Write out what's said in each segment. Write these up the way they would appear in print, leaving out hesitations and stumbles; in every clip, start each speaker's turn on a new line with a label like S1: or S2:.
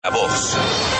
S1: La Voz.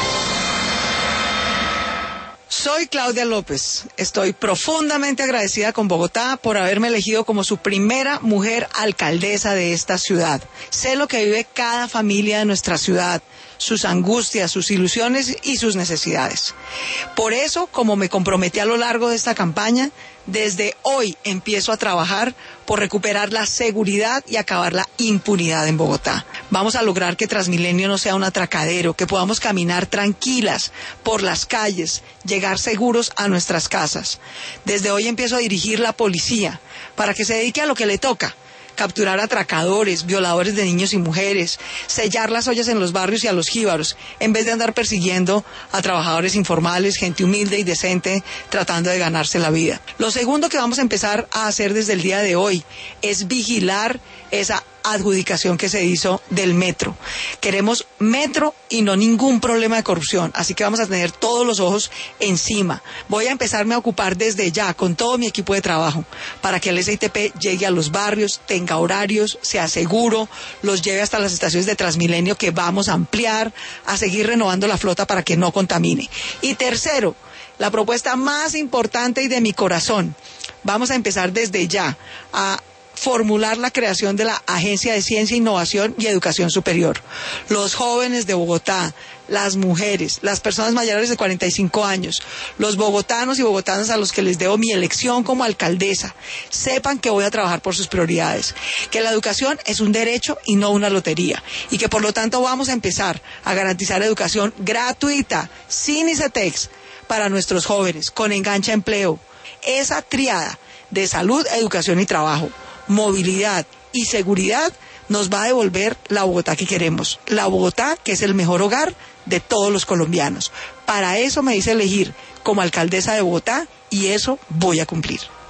S2: Soy Claudia López. Estoy profundamente agradecida con Bogotá por haberme elegido como su primera mujer alcaldesa de esta ciudad. Sé lo que vive cada familia de nuestra ciudad, sus angustias, sus ilusiones y sus necesidades. Por eso, como me comprometí a lo largo de esta campaña, desde hoy empiezo a trabajar por recuperar la seguridad y acabar la impunidad en Bogotá. Vamos a lograr que Transmilenio no sea un atracadero, que podamos caminar tranquilas por las calles, llegar seguros a nuestras casas. Desde hoy empiezo a dirigir la policía para que se dedique a lo que le toca: capturar atracadores, violadores de niños y mujeres, sellar las ollas en los barrios y a los jíbaros, en vez de andar persiguiendo a trabajadores informales, gente humilde y decente, tratando de ganarse la vida. Lo segundo que vamos a empezar a hacer desde el día de hoy es vigilar esa adjudicación que se hizo del metro. Queremos metro y no ningún problema de corrupción, así que vamos a tener todos los ojos encima. Voy a empezarme a ocupar desde ya con todo mi equipo de trabajo para que el SITP llegue a los barrios, tenga horarios, sea seguro, los lleve hasta las estaciones de Transmilenio que vamos a ampliar, a seguir renovando la flota para que no contamine. Y tercero, la propuesta más importante y de mi corazón, vamos a empezar desde ya a formular la creación de la Agencia de Ciencia, Innovación y Educación Superior. Los jóvenes de Bogotá, las mujeres, las personas mayores de 45 años, los bogotanos y bogotanas a los que les debo mi elección como alcaldesa, sepan que voy a trabajar por sus prioridades, que la educación es un derecho y no una lotería, y que por lo tanto vamos a empezar a garantizar educación gratuita, sin ICETEX, para nuestros jóvenes, con enganche a empleo. Esa triada de salud, educación y trabajo, movilidad y seguridad nos va a devolver la Bogotá que queremos, la Bogotá que es el mejor hogar de todos los colombianos. Para eso me hice elegir como alcaldesa de Bogotá y eso voy a cumplir.